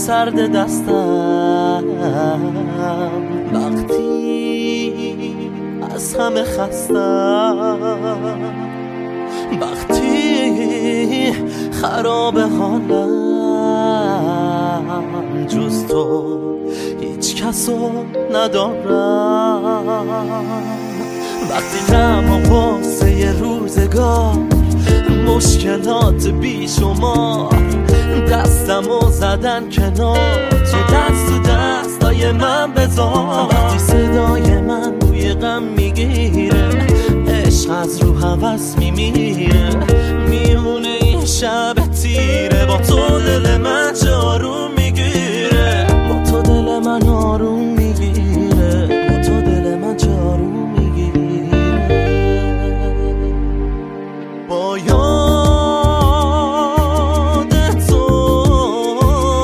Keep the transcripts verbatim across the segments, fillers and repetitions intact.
سرد دستم، وقتی از همه خستم، وقتی خراب حالم، جز تو هیچ کسو ندارم. وقتی غم و غصه روزگار، مشکلات بیشمار دستمو زدن کنار، تو دست تو دستای من بذار. وقتی صدای من بوی غم میگیره، عشق از رو هوس میمیره، میمونه این شب تیره. با تو دل من چه آروم میگیره، با تو دل من آروم میگیره، با تو دل من چه آروم میگیره. با یاد تو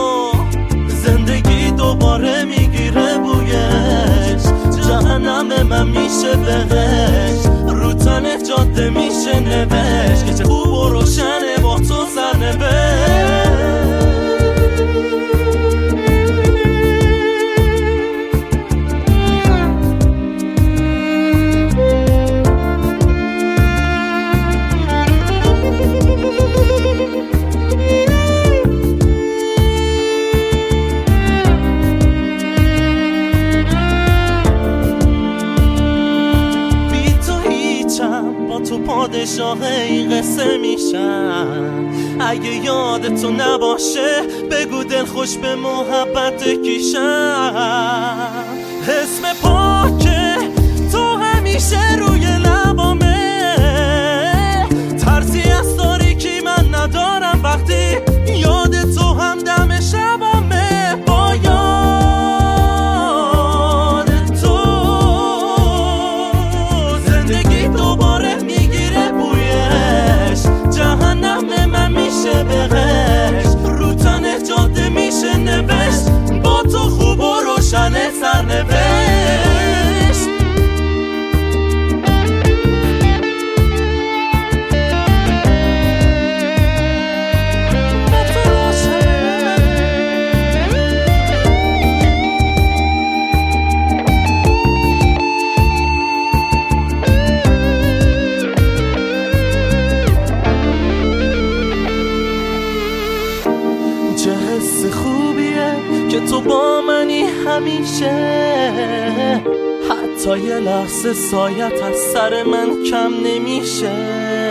زندگی دوباره میگیره بویش، جهنم من میشه بهش، رو تن جاده میشه نوشت که چه خوب و روشنه با تو سرنوشت. تو پادشاه این قصه میشم، اگه یاد تو نباشه بگو دل خوش به محبت کیشم. اسم پاکه تو همیشه روی لبامه، ترسی از تاریکی من ندارم وقتی یاد تو هم دم شبامه. با یاد تو زندگی دوباره جهنم من میشه بهش، رو تن جاده میشه نوشت، با تو خوب و روشن سرنوشت. چه حس خوبیه که تو با منی همیشه، حتی یه لحظه سایت از سر من کم نمیشه.